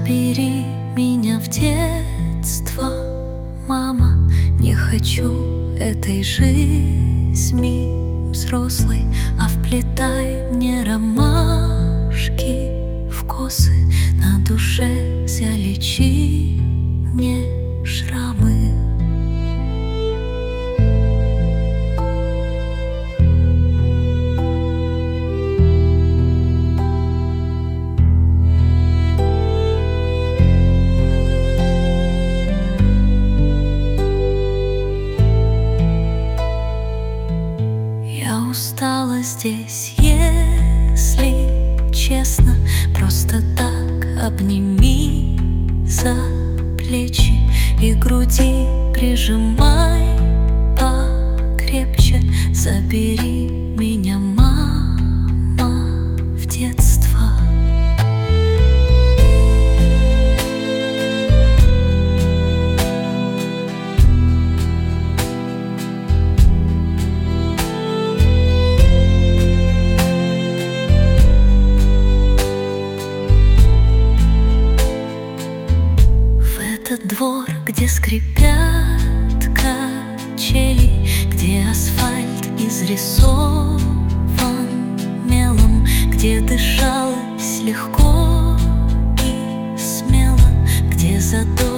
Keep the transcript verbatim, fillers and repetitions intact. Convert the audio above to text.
Забери меня в детство, мама. Не хочу этой жизни взрослой, а вплетай мне ромашки в косы. На душе залечи мне шрамы. Я устала здесь, если честно. Просто так обними за плечи и груди прижимай покрепче. Забери меня, мама, в детство. Этот двор, где скрипят качели, где асфальт изрисован мелом, где дышалось легко и смело, где задор